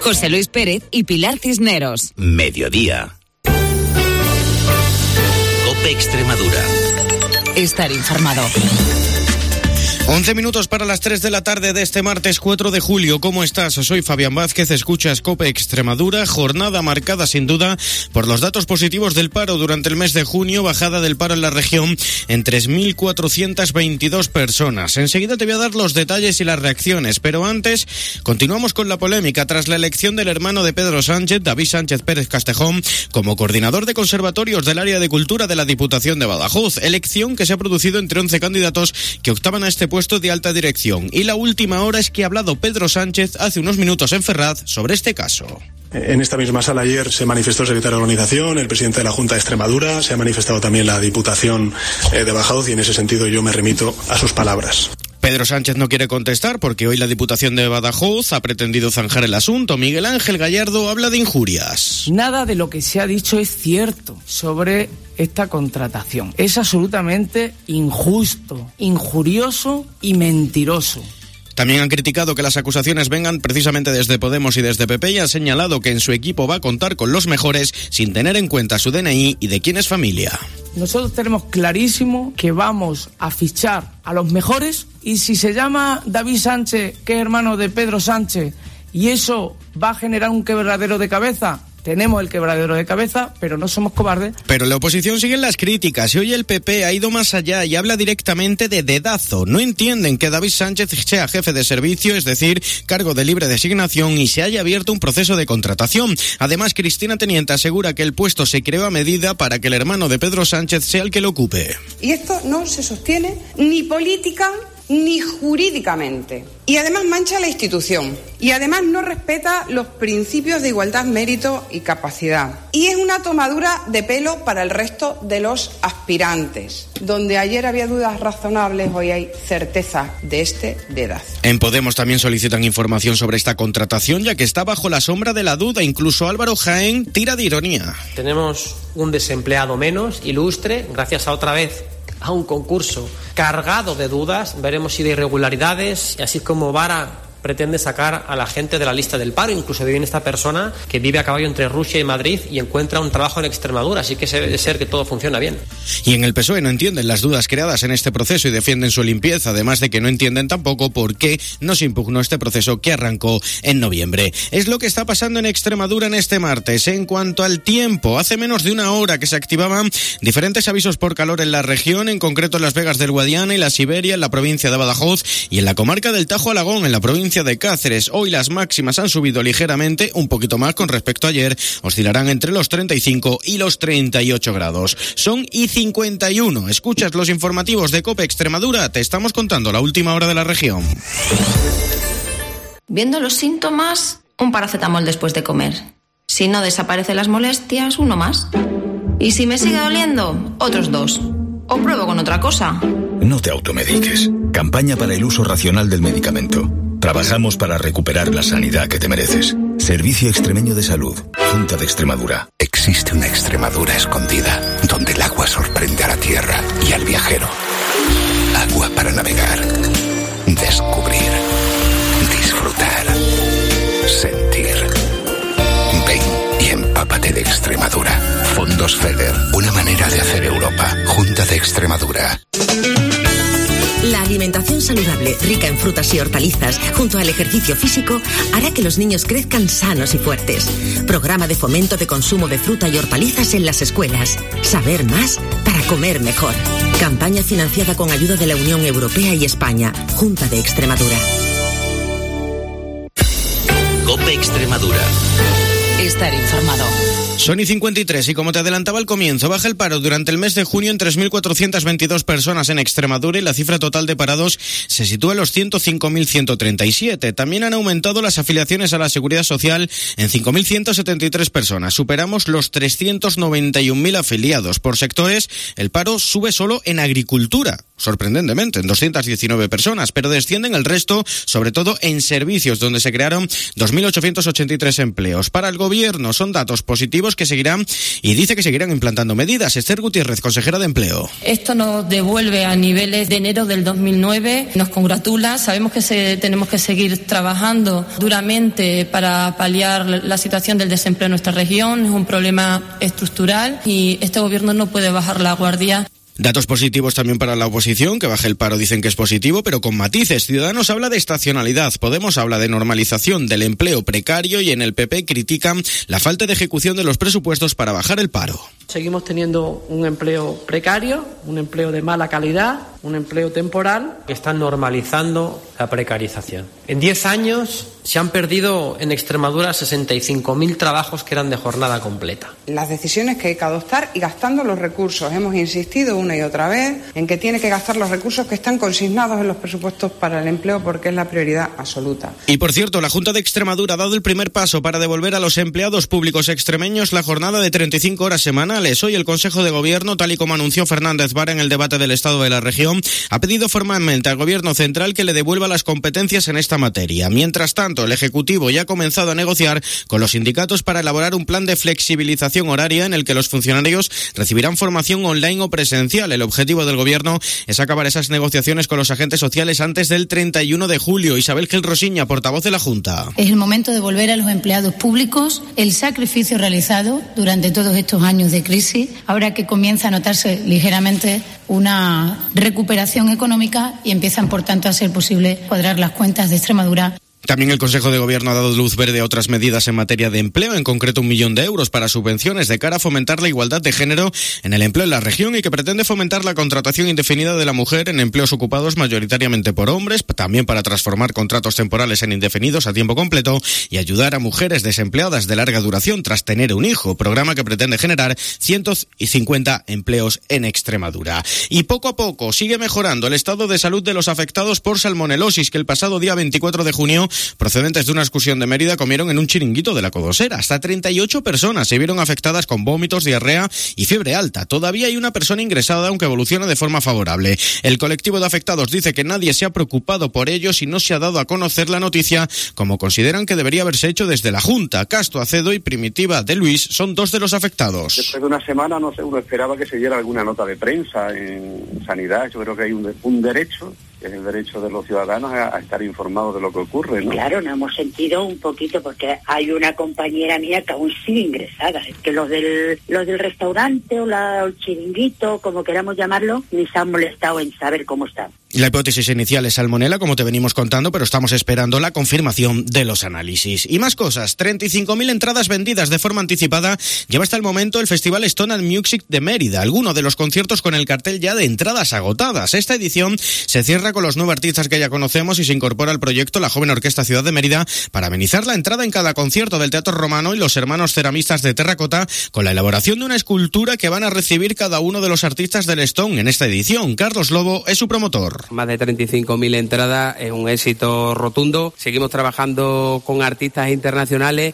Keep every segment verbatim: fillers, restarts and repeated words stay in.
José Luis Pérez y Pilar Cisneros. Mediodía. COPE Extremadura. Estar informado. once minutos para las tres de la tarde de este martes cuatro de julio. ¿Cómo estás? Soy Fabián Vázquez, escuchas COPE Extremadura, jornada marcada sin duda por los datos positivos del paro durante el mes de junio, bajada del paro en la región en tres mil cuatrocientas veintidós personas. Enseguida te voy a dar los detalles y las reacciones, pero antes continuamos con la polémica tras la elección del hermano de Pedro Sánchez, David Sánchez Pérez Castejón, como coordinador de conservatorios del área de cultura de la Diputación de Badajoz, elección que se ha producido entre once candidatos que optaban a este puesto de alta dirección. Y la última hora es que ha hablado Pedro Sánchez hace unos minutos en Ferraz sobre este caso. En esta misma sala ayer se manifestó el secretario de Organización, el presidente de la Junta de Extremadura, se ha manifestado también la Diputación de Badajoz y en ese sentido yo me remito a sus palabras. Pedro Sánchez no quiere contestar porque hoy la Diputación de Badajoz ha pretendido zanjar el asunto. Miguel Ángel Gallardo habla de injurias. Nada de lo que se ha dicho es cierto sobre esta contratación. Es absolutamente injusto, injurioso y mentiroso. También han criticado que las acusaciones vengan precisamente desde Podemos y desde P P y han señalado que en su equipo va a contar con los mejores sin tener en cuenta su D N I y de quién es familia. Nosotros tenemos clarísimo que vamos a fichar a los mejores y si se llama David Sánchez, que es hermano de Pedro Sánchez, y eso va a generar un quebradero de cabeza, tenemos el quebradero de cabeza, pero no somos cobardes. Pero la oposición sigue en las críticas y hoy el P P ha ido más allá y habla directamente de dedazo. No entienden que David Sánchez sea jefe de servicio, es decir, cargo de libre designación, y se haya abierto un proceso de contratación. Además, Cristina Teniente asegura que el puesto se creó a medida para que el hermano de Pedro Sánchez sea el que lo ocupe. Y esto no se sostiene ni política ni jurídicamente. Y además mancha la institución. Y además no respeta los principios de igualdad, mérito y capacidad. Y es una tomadura de pelo para el resto de los aspirantes. Donde ayer había dudas razonables, hoy hay certeza de este dedazo. En Podemos también solicitan información sobre esta contratación, ya que está bajo la sombra de la duda. Incluso Álvaro Jaén tira de ironía. Tenemos un desempleado menos, ilustre, gracias a otra vez a un concurso cargado de dudas. Veremos si de irregularidades, y así como Vara pretende sacar a la gente de la lista del paro. Incluso viene esta persona que vive a caballo entre Rusia y Madrid y encuentra un trabajo en Extremadura, así que debe ser que todo funciona bien. Y en el P S O E no entienden las dudas creadas en este proceso y defienden su limpieza, además de que no entienden tampoco por qué no se impugnó este proceso que arrancó en noviembre. Es lo que está pasando en Extremadura en este martes. En cuanto al tiempo, hace menos de una hora que se activaban diferentes avisos por calor en la región, en concreto en Las Vegas del Guadiana y la Siberia, en la provincia de Badajoz, y en la comarca del Tajo Alagón, en la provincia de Cáceres. Hoy las máximas han subido ligeramente, un poquito más con respecto a ayer, oscilarán entre los treinta y cinco y los treinta y ocho grados. Son y cincuenta y uno. Escuchas los informativos de COPE Extremadura, te estamos contando la última hora de la región. Viendo los síntomas, un paracetamol después de comer. Si no desaparecen las molestias, uno más. Y si me sigue doliendo, otros dos. O pruebo con otra cosa. No te automediques. Campaña para el uso racional del medicamento. Trabajamos para recuperar la sanidad que te mereces. Servicio Extremeño de Salud, Junta de Extremadura. Existe una Extremadura escondida, donde el agua sorprende a la tierra y al viajero. Agua para navegar, descubrir, disfrutar, sentir. Ven y empápate de Extremadura. Fondos FEDER, una manera de hacer Europa. Junta de Extremadura. La alimentación saludable, rica en frutas y hortalizas, junto al ejercicio físico, hará que los niños crezcan sanos y fuertes. Programa de fomento de consumo de fruta y hortalizas en las escuelas. Saber más para comer mejor. Campaña financiada con ayuda de la Unión Europea y España. Junta de Extremadura. COPE Extremadura. Estar informado. Son y cincuenta y tres y como te adelantaba al comienzo, baja el paro durante el mes de junio en tres mil cuatrocientas veintidós personas en Extremadura y la cifra total de parados se sitúa en los ciento cinco mil ciento treinta y siete. También han aumentado las afiliaciones a la Seguridad Social en cinco mil ciento setenta y tres personas. Superamos los trescientos noventa y un mil afiliados. Por sectores, el paro sube solo en agricultura, sorprendentemente, en doscientas diecinueve personas, pero descienden el resto, sobre todo en servicios, donde se crearon dos mil ochocientos ochenta y tres empleos. Para el gobierno gobierno. Son datos positivos que seguirán y dice que seguirán implantando medidas. Esther Gutiérrez, consejera de Empleo. Esto nos devuelve a niveles de enero del dos mil nueve. Nos congratula. Sabemos que se, tenemos que seguir trabajando duramente para paliar la situación del desempleo en nuestra región. Es un problema estructural y este gobierno no puede bajar la guardia. Datos positivos también para la oposición, que baje el paro dicen que es positivo, pero con matices. Ciudadanos habla de estacionalidad, Podemos habla de normalización del empleo precario y en el P P critican la falta de ejecución de los presupuestos para bajar el paro. Seguimos teniendo un empleo precario, un empleo de mala calidad, un empleo temporal. Están normalizando la precarización. En diez años se han perdido en Extremadura sesenta y cinco mil trabajos que eran de jornada completa. Las decisiones que hay que adoptar y gastando los recursos. Hemos insistido una y otra vez en que tiene que gastar los recursos que están consignados en los presupuestos para el empleo porque es la prioridad absoluta. Y por cierto, la Junta de Extremadura ha dado el primer paso para devolver a los empleados públicos extremeños la jornada de treinta y cinco horas semanales. Hoy el Consejo de Gobierno, tal y como anunció Fernández Vara en el debate del Estado de la región, ha pedido formalmente al Gobierno central que le devuelva las competencias en esta materia. Mientras tanto, el Ejecutivo ya ha comenzado a negociar con los sindicatos para elaborar un plan de flexibilización horaria en el que los funcionarios recibirán formación online o presencial. El objetivo del Gobierno es acabar esas negociaciones con los agentes sociales antes del treinta y uno de julio. Isabel Gil Rosiña, portavoz de la Junta. Es el momento de devolver a los empleados públicos el sacrificio realizado durante todos estos años de crisis, ahora que comienza a notarse ligeramente una recuperación económica y empiezan, por tanto, a ser posible cuadrar las cuentas de Extremadura. También el Consejo de Gobierno ha dado luz verde a otras medidas en materia de empleo, en concreto un millón de euros para subvenciones de cara a fomentar la igualdad de género en el empleo en la región y que pretende fomentar la contratación indefinida de la mujer en empleos ocupados mayoritariamente por hombres, también para transformar contratos temporales en indefinidos a tiempo completo y ayudar a mujeres desempleadas de larga duración tras tener un hijo, programa que pretende generar ciento cincuenta empleos en Extremadura. Y poco a poco sigue mejorando el estado de salud de los afectados por salmonelosis, que el pasado día veinticuatro de junio procedentes de una excursión de Mérida comieron en un chiringuito de la Codosera. Hasta treinta y ocho personas se vieron afectadas con vómitos, diarrea y fiebre alta. Todavía hay una persona ingresada, aunque evoluciona de forma favorable. El colectivo de afectados dice que nadie se ha preocupado por ellos y no se ha dado a conocer la noticia, como consideran que debería haberse hecho desde la Junta. Casto Acedo y Primitiva de Luis son dos de los afectados. Después de una semana, no sé, uno esperaba que se diera alguna nota de prensa en sanidad. Yo creo que hay un, un derecho, que es el derecho de los ciudadanos a, a estar informados de lo que ocurre, ¿no? Claro, nos hemos sentido un poquito porque hay una compañera mía que aún sigue ingresada. Es que los del, los del restaurante o la, el chiringuito, como queramos llamarlo, ni se han molestado en saber cómo está. La hipótesis inicial es salmonela, como te venimos contando, pero estamos esperando la confirmación de los análisis. Y más cosas, treinta y cinco mil entradas vendidas de forma anticipada lleva hasta el momento el Festival Stone and Music de Mérida, alguno de los conciertos con el cartel ya de entradas agotadas. Esta edición se cierra con los nueve artistas que ya conocemos y se incorpora al proyecto la joven Orquesta Ciudad de Mérida para amenizar la entrada en cada concierto del Teatro Romano y los hermanos ceramistas de terracota con la elaboración de una escultura que van a recibir cada uno de los artistas del Stone en esta edición. Carlos Lobo es su promotor. Más de treinta y cinco mil entradas, es un éxito rotundo. Seguimos trabajando con artistas internacionales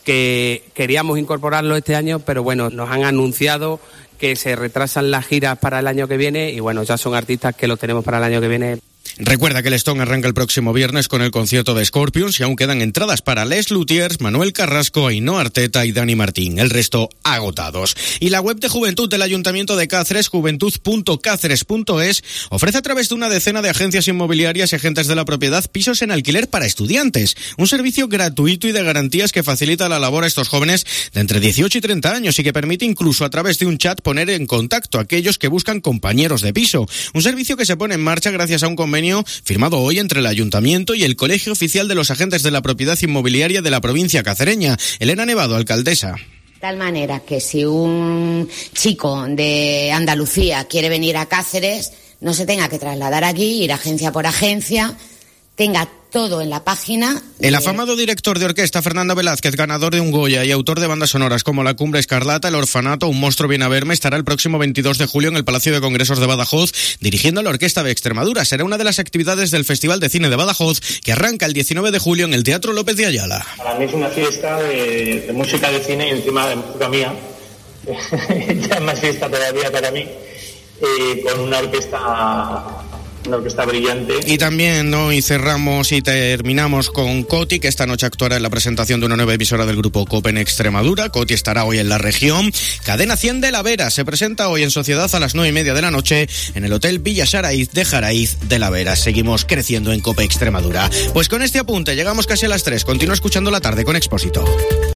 que queríamos incorporarlo este año, pero bueno, nos han anunciado que se retrasan las giras para el año que viene y bueno, ya son artistas que los tenemos para el año que viene. Recuerda que el Stone arranca el próximo viernes con el concierto de Scorpions y aún quedan entradas para Les Luthiers, Manuel Carrasco, Ainhoa Arteta y Dani Martín. El resto agotados. Y la web de Juventud del Ayuntamiento de Cáceres, juventud punto cáceres punto es, ofrece a través de una decena de agencias inmobiliarias y agentes de la propiedad pisos en alquiler para estudiantes. Un servicio gratuito y de garantías que facilita la labor a estos jóvenes de entre dieciocho y treinta años y que permite incluso a través de un chat poner en contacto a aquellos que buscan compañeros de piso. Un servicio que se pone en marcha gracias a un convenio firmado hoy entre el Ayuntamiento y el Colegio Oficial de los Agentes de la Propiedad Inmobiliaria de la provincia cacereña. Elena Nevado, alcaldesa. De tal manera que si un chico de Andalucía quiere venir a Cáceres, no se tenga que trasladar aquí, ir agencia por agencia, tenga todo en la página. El afamado director de orquesta Fernando Velázquez, ganador de un Goya y autor de bandas sonoras como La Cumbre Escarlata, El Orfanato, Un monstruo viene a verme, estará el próximo veintidós de julio en el Palacio de Congresos de Badajoz dirigiendo la Orquesta de Extremadura. Será una de las actividades del Festival de Cine de Badajoz que arranca el diecinueve de julio en el Teatro López de Ayala. Para mí es una fiesta de, de música de cine y encima de música mía. Ya es más fiesta todavía para mí, eh, con una orquesta una orquesta brillante. Y también hoy cerramos y terminamos con Coti, que esta noche actuará en la presentación de una nueva emisora del grupo COPE en Extremadura. Coti estará hoy en la región. Cadena cien de la Vera se presenta hoy en Sociedad a las nueve y media de la noche en el Hotel Villa Saraíz de Jaraiz de la Vera. Seguimos creciendo en COPE Extremadura. Pues con este apunte llegamos casi a las tres. Continúa escuchando La Tarde con Expósito.